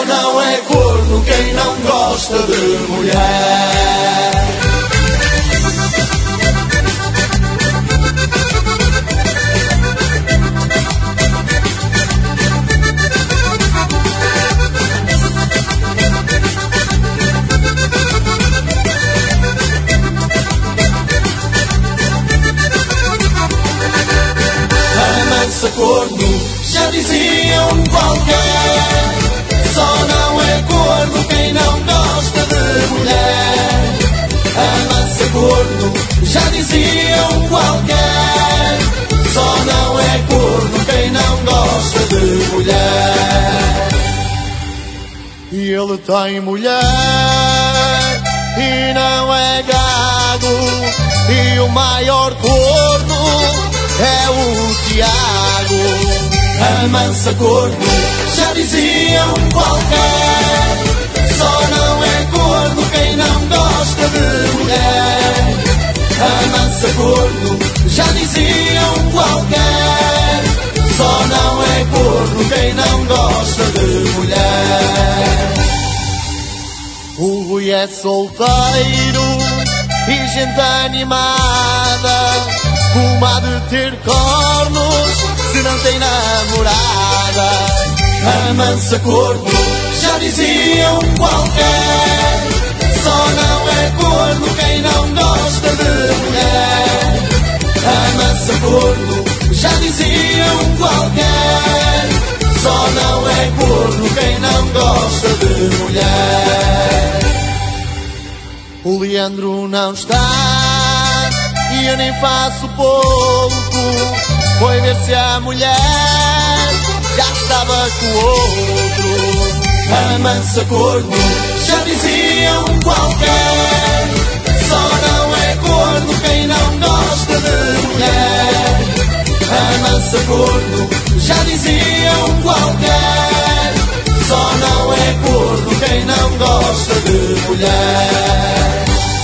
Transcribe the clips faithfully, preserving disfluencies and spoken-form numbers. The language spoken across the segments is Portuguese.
não é corno quem não gosta de mulher. A corno, já diziam qualquer. Só não é corno quem não gosta de mulher. A mansa corno, já diziam qualquer. Só não é corno quem não gosta de mulher. E ele tem mulher e não é gago. E o maior corno é o Tiago. A mansa corno, já diziam qualquer. Só não é corno quem não gosta de mulher. A mansa corno, já diziam qualquer. Só não é corno quem não gosta de mulher. O Rui é solteiro e gente animada. Como há de ter cornos se não tem namorada? A mansa corno, já diziam qualquer. Só não é corno quem não gosta de mulher. A mansa corno, já diziam qualquer. Só não é corno quem não gosta de mulher. O Leandro não está e eu nem faço pouco. Foi ver se a mulher já estava com outro. A mansa corno, já diziam qualquer. Só não é corno quem não gosta de mulher. A mansa corno, já diziam qualquer. Só não é corno quem não gosta de mulher.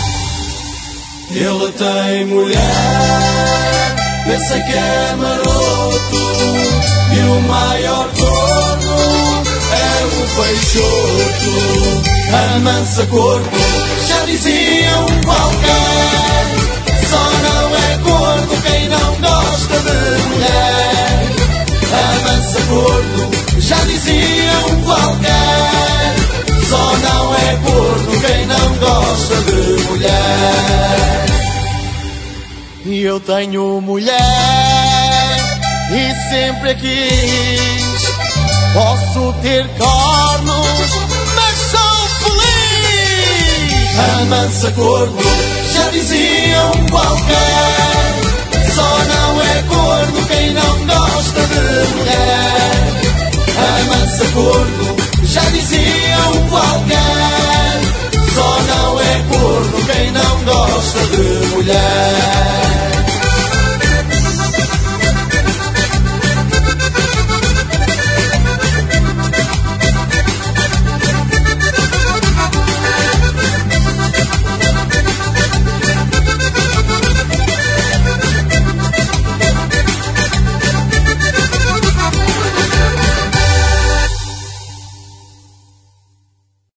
Ele tem mulher, pensa que é maroto. E o maior corno é o Peixoto. A mansa corno, já diziam qualquer. Só não é corno quem não gosta de mulher. A mansa corno, já diziam qualquer. Só não é corno quem não gosta de mulher. E eu tenho mulher e sempre quis. Posso ter cornos, mas sou feliz. A mansa corno, já diziam qualquer. Só não é corno quem não gosta de mulher. A mansa corno, já diziam qualquer. Só não é corno quem não gosta de mulher.